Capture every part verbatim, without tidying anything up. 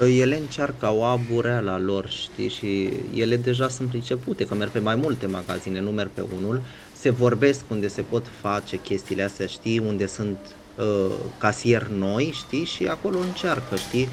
Ele încearcă, au abureala lor, știi, și ele deja sunt pricepute, că merg pe mai multe magazine, nu merg pe unul, se vorbesc unde se pot face chestiile astea, știi, unde sunt uh, casieri noi, știi, și acolo încearcă, știi.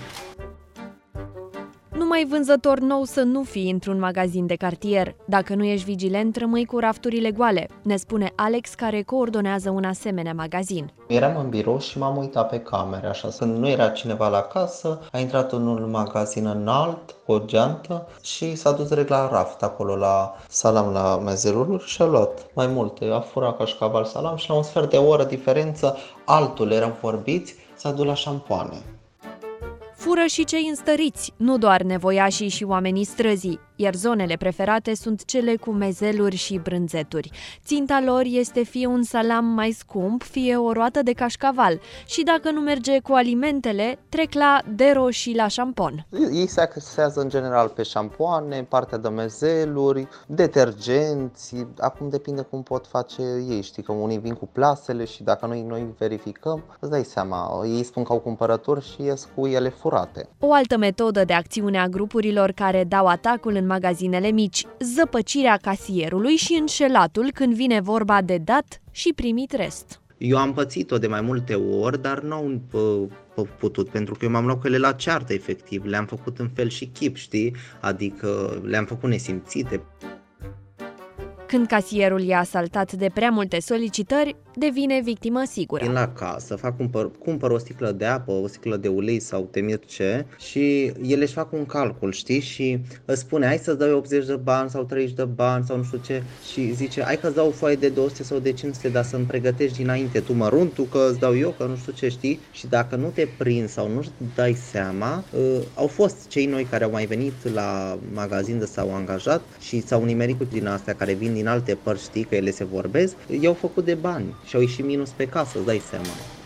Numai vânzător nou să nu fii într-un magazin de cartier. Dacă nu ești vigilent, rămâi cu rafturile goale, ne spune Alex, care coordonează un asemenea magazin. Eram în birou și m-am uitat pe camere, așa, când nu era cineva la casă, a intrat în un magazin înalt, cu o geantă și s-a dus direct la raft, acolo la salam, la mezeluri și a luat mai multe. A furat cașcaval salam și la un sfert de oră diferență, altul, eram vorbiți, s-a dus la șampoane. Fură și cei înstăriți, nu doar nevoiașii și oamenii străzii, iar zonele preferate sunt cele cu mezeluri și brânzeturi. Ținta lor este fie un salam mai scump, fie o roată de cașcaval și dacă nu merge cu alimentele, trec la dero și la șampon. Ei se axează în general pe șampoane, partea de mezeluri, detergenți, acum depinde cum pot face ei, știi că unii vin cu plasele și dacă noi, noi verificăm, îți dai seama, ei spun că au cumpărături și ies cu ele furate. O altă metodă de acțiune a grupurilor care dau atacul în magazinele mici, zăpăcirea casierului și înșelatul când vine vorba de dat și primit rest. Eu am pățit-o de mai multe ori, dar nu am putut, pentru că eu m-am luat cu ele la ceartă, efectiv. Le-am făcut în fel și chip, știi? Adică le-am făcut nesimțite. Când casierul e asaltat de prea multe solicitări, devine victimă sigură. Vin la casă, fac cumpăr, cumpăr o sticlă de apă, o sticlă de ulei sau temir ce și ele își fac un calcul, știi? Și îți spune, hai să-ți dau optzeci de bani sau treizeci de bani sau nu știu ce și zice, hai că-ți dau o foaie de două sute sau de cinci sute, dar să-mi pregătești dinainte tu măruntul, că îți dau eu, că nu știu ce, știi? Și dacă nu te prind sau nu-ți dai seama, uh, au fost cei noi care au mai venit la magazin de s-au angajat și s-au nimerit cu din astea care vin din alte părți, știi, că ele se vorbesc, i-au făcut de bani și au ieșit minus pe casă, îți dai seama.